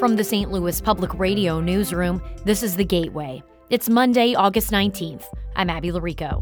From the St. Louis Public Radio newsroom, this is The Gateway. It's Monday, August 19th. I'm Abby Larico.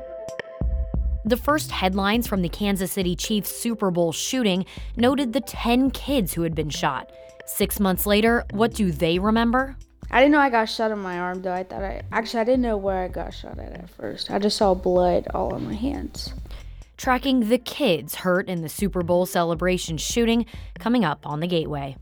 The first headlines from the Kansas City Chiefs Super Bowl shooting noted the 10 kids who had been shot. 6 months later, what do they remember? I didn't know I got shot in my arm, though. I didn't know where I got shot at first. I just saw blood all on my hands. Tracking the kids hurt in the Super Bowl celebration shooting, coming up on The Gateway.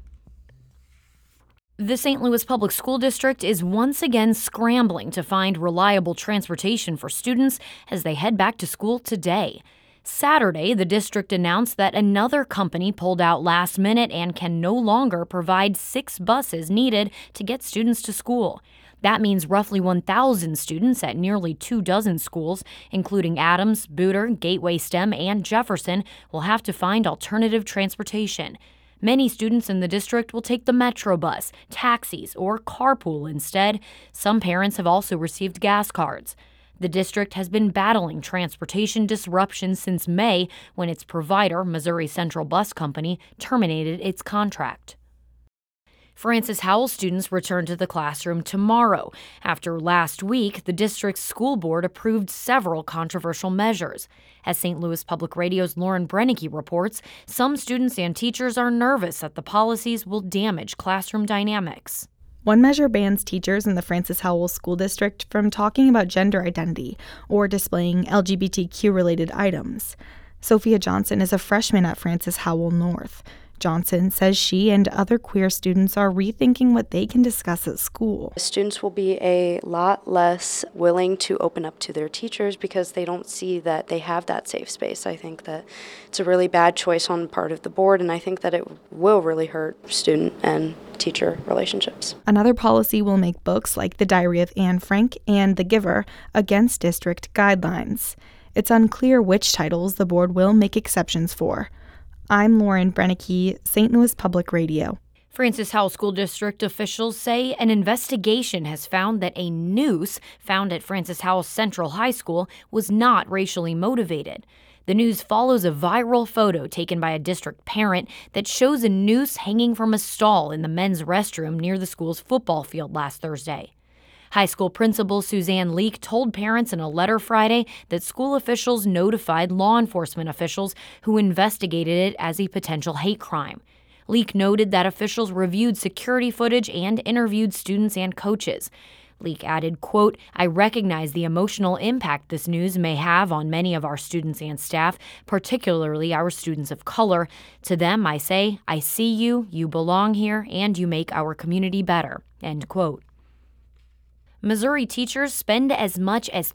The St. Louis Public School District is once again scrambling to find reliable transportation for students as they head back to school today. Saturday, the district announced that another company pulled out last minute and can no longer provide 6 buses needed to get students to school. That means roughly 1,000 students at nearly 24 schools, including Adams, Booter, Gateway STEM, and Jefferson, will have to find alternative transportation. Many students in the district will take the Metro bus, taxis, or carpool instead. Some parents have also received gas cards. The district has been battling transportation disruptions since May when its provider, Missouri Central Bus Company, terminated its contract. Francis Howell students return to the classroom tomorrow. After last week, the district's school board approved several controversial measures. As St. Louis Public Radio's Lauren Brennicke reports, some students and teachers are nervous that the policies will damage classroom dynamics. One measure bans teachers in the Francis Howell School District from talking about gender identity or displaying LGBTQ-related items. Sophia Johnson is a freshman at Francis Howell North. Johnson says she and other queer students are rethinking what they can discuss at school. Students will be a lot less willing to open up to their teachers because they don't see that they have that safe space. I think that it's a really bad choice on the part of the board, and I think that it will really hurt student and teacher relationships. Another policy will make books like The Diary of Anne Frank and The Giver against district guidelines. It's unclear which titles the board will make exceptions for. I'm Lauren Brennicke, St. Louis Public Radio. Francis Howell School District officials say an investigation has found that a noose found at Francis Howell Central High School was not racially motivated. The news follows a viral photo taken by a district parent that shows a noose hanging from a stall in the men's restroom near the school's football field last Thursday. High school principal Suzanne Leak told parents in a letter Friday that school officials notified law enforcement officials who investigated it as a potential hate crime. Leak noted that officials reviewed security footage and interviewed students and coaches. Leak added, quote, "I recognize the emotional impact this news may have on many of our students and staff, particularly our students of color. To them, I say, I see you, you belong here, and you make our community better," end quote. Missouri teachers spend as much as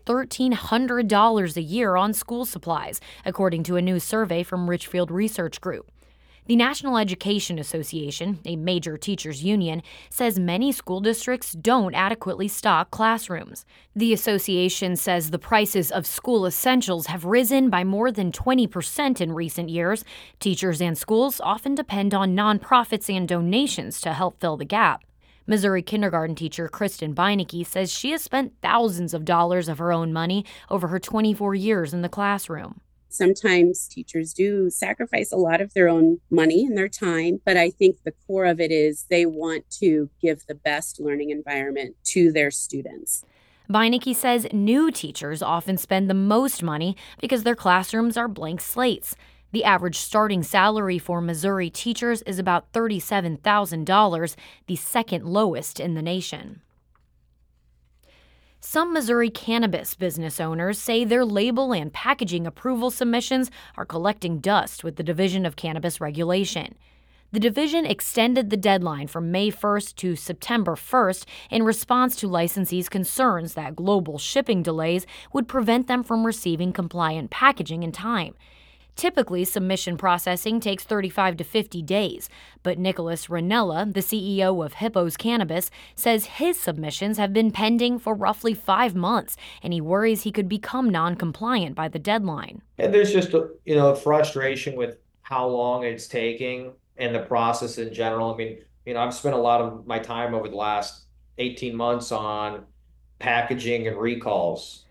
$1,300 a year on school supplies, according to a new survey from Richfield Research Group. The National Education Association, a major teachers union, says many school districts don't adequately stock classrooms. The association says the prices of school essentials have risen by more than 20% in recent years. Teachers and schools often depend on nonprofits and donations to help fill the gap. Missouri kindergarten teacher Kristen Beinecke says she has spent thousands of dollars of her own money over her 24 years in the classroom. Sometimes teachers do sacrifice a lot of their own money and their time, but I think the core of it is they want to give the best learning environment to their students. Beinecke says new teachers often spend the most money because their classrooms are blank slates. The average starting salary for Missouri teachers is about $37,000, the second lowest in the nation. Some Missouri cannabis business owners say their label and packaging approval submissions are collecting dust with the Division of Cannabis Regulation. The division extended the deadline from May 1st to September 1st in response to licensees' concerns that global shipping delays would prevent them from receiving compliant packaging in time. Typically, submission processing takes 35 to 50 days, but Nicholas Ranella, the CEO of Hippos Cannabis, says his submissions have been pending for roughly 5 months, and he worries he could become non-compliant by the deadline. And there's just a frustration with how long it's taking and the process in general. I mean, I've spent a lot of my time over the last 18 months on packaging and recalls.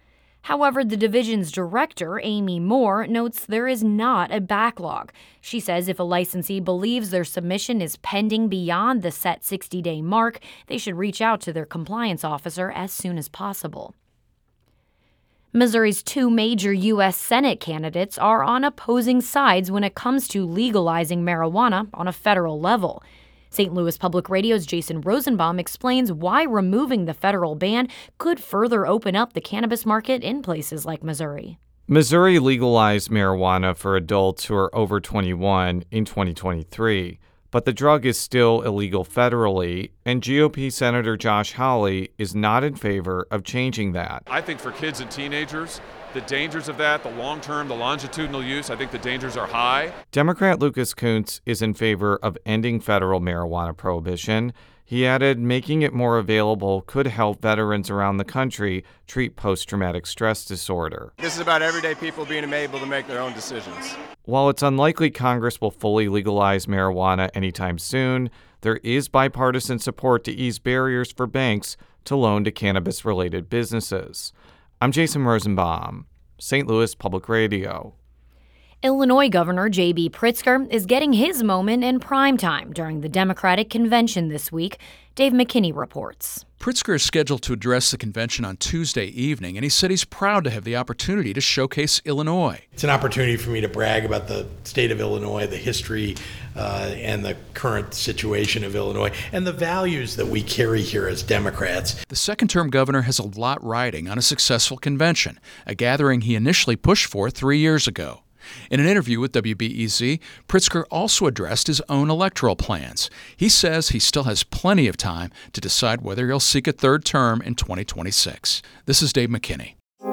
However, the division's director, Amy Moore, notes there is not a backlog. She says if a licensee believes their submission is pending beyond the set 60-day mark, they should reach out to their compliance officer as soon as possible. Missouri's two major U.S. Senate candidates are on opposing sides when it comes to legalizing marijuana on a federal level. St. Louis Public Radio's Jason Rosenbaum explains why removing the federal ban could further open up the cannabis market in places like Missouri. Missouri legalized marijuana for adults who are over 21 in 2023, but the drug is still illegal federally, and GOP Senator Josh Hawley is not in favor of changing that. I think for kids and teenagers, the dangers of that, the long-term, the longitudinal use, I think the dangers are high. Democrat Lucas Kuntz is in favor of ending federal marijuana prohibition. He added making it more available could help veterans around the country treat post-traumatic stress disorder. This is about everyday people being able to make their own decisions. While it's unlikely Congress will fully legalize marijuana anytime soon, there is bipartisan support to ease barriers for banks to loan to cannabis-related businesses. I'm Jason Rosenbaum, St. Louis Public Radio. Illinois Governor J.B. Pritzker is getting his moment in primetime during the Democratic convention this week. Dave McKinney reports. Pritzker is scheduled to address the convention on Tuesday evening, and he said he's proud to have the opportunity to showcase Illinois. It's an opportunity for me to brag about the state of Illinois, the history and the current situation of Illinois, and the values that we carry here as Democrats. The second-term governor has a lot riding on a successful convention, a gathering he initially pushed for 3 years ago. In an interview with WBEZ, Pritzker also addressed his own electoral plans. He says he still has plenty of time to decide whether he'll seek a third term in 2026. This is Dave McKinney.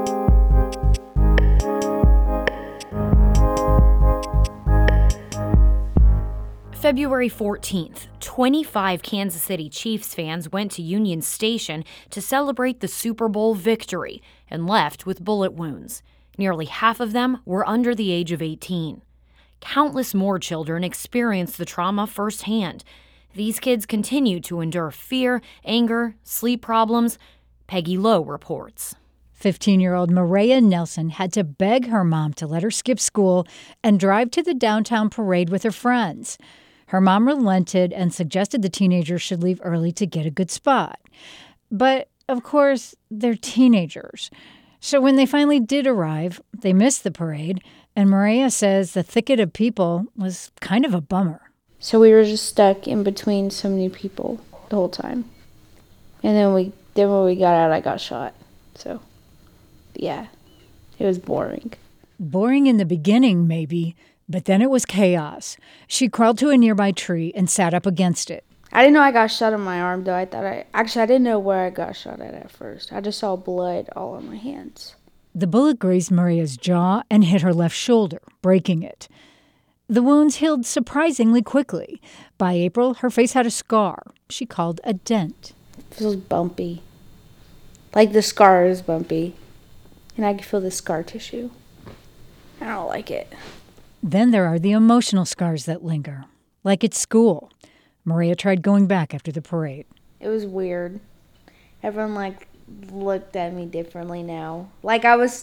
February 14th, 25 Kansas City Chiefs fans went to Union Station to celebrate the Super Bowl victory and left with bullet wounds. Nearly half of them were under the age of 18. Countless more children experienced the trauma firsthand. These kids continue to endure fear, anger, sleep problems. Peggy Lowe reports. 15-year-old Maria Nelson had to beg her mom to let her skip school and drive to the downtown parade with her friends. Her mom relented and suggested the teenagers should leave early to get a good spot. But, of course, they're teenagers. So when they finally did arrive, they missed the parade, and Maria says the thicket of people was kind of a bummer. So we were just stuck in between so many people the whole time. And then when we got out, I got shot. So, yeah, it was boring. Boring in the beginning, maybe, but then it was chaos. She crawled to a nearby tree and sat up against it. I didn't know I got shot in my arm, though. I didn't know where I got shot at first. I just saw blood all on my hands. The bullet grazed Maria's jaw and hit her left shoulder, breaking it. The wounds healed surprisingly quickly. By April, her face had a scar she called a dent. It feels bumpy. Like the scar is bumpy. And I can feel the scar tissue. I don't like it. Then there are the emotional scars that linger, like at school. Maria tried going back after the parade. It was weird. Everyone, looked at me differently now. They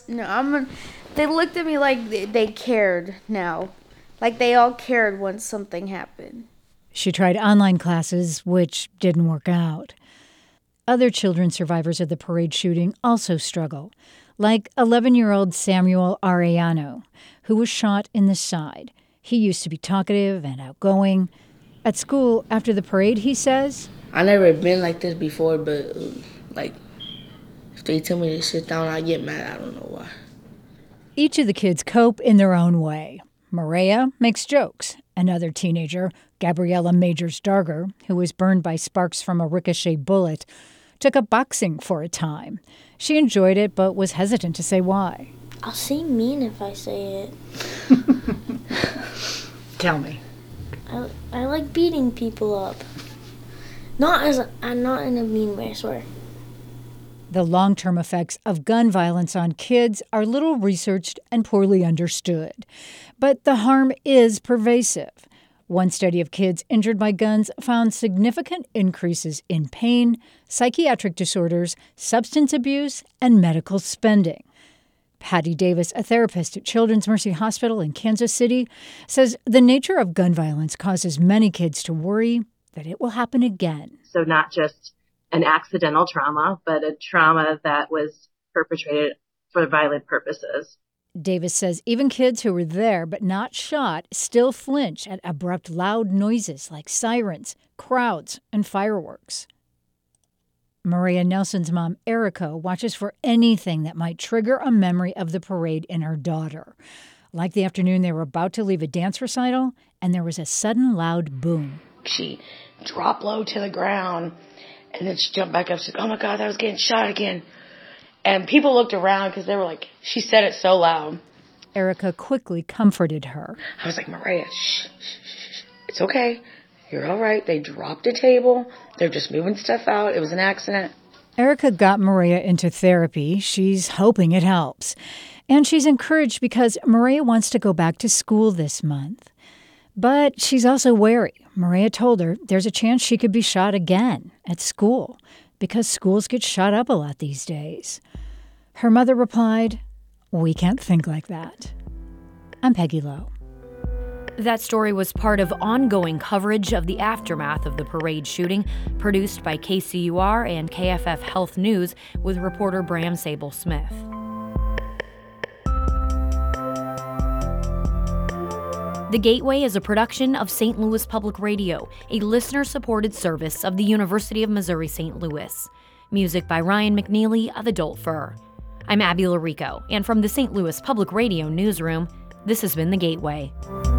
looked at me like they cared now. Like they all cared once something happened. She tried online classes, which didn't work out. Other children survivors of the parade shooting also struggle, like 11-year-old Samuel Arellano, who was shot in the side. He used to be talkative and outgoing. At school, after the parade, he says, I never been like this before, but, if they tell me to sit down, I get mad. I don't know why. Each of the kids cope in their own way. Maria makes jokes. Another teenager, Gabriella Majors-Darger, who was burned by sparks from a ricochet bullet, took up boxing for a time. She enjoyed it, but was hesitant to say why. I'll seem mean if I say it. Tell me. I like beating people up. Not in a mean way, I swear. The long-term effects of gun violence on kids are little researched and poorly understood. But the harm is pervasive. One study of kids injured by guns found significant increases in pain, psychiatric disorders, substance abuse, and medical spending. Patty Davis, a therapist at Children's Mercy Hospital in Kansas City, says the nature of gun violence causes many kids to worry that it will happen again. So not just an accidental trauma, but a trauma that was perpetrated for violent purposes. Davis says even kids who were there but not shot still flinch at abrupt loud noises like sirens, crowds, and fireworks. Maria Nelson's mom, Erica, watches for anything that might trigger a memory of the parade in her daughter. Like the afternoon they were about to leave a dance recital, and there was a sudden loud boom. She dropped low to the ground, and then she jumped back up. She said, "Oh my God, that was getting shot again." And people looked around because they were like, she said it so loud. Erica quickly comforted her. I was like, "Maria, shh, shh, shh. It's okay. You're all right. They dropped a table. They're just moving stuff out. It was an accident." Erica got Maria into therapy. She's hoping it helps. And she's encouraged because Maria wants to go back to school this month. But she's also wary. Maria told her there's a chance she could be shot again at school because schools get shot up a lot these days. Her mother replied, "We can't think like that." I'm Peggy Lowe. That story was part of ongoing coverage of the aftermath of the parade shooting, produced by KCUR and KFF Health News with reporter Bram Sable-Smith. The Gateway is a production of St. Louis Public Radio, a listener-supported service of the University of Missouri-St. Louis. Music by Ryan McNeely of Adult Fur. I'm Abby Larico, and from the St. Louis Public Radio newsroom, this has been The Gateway.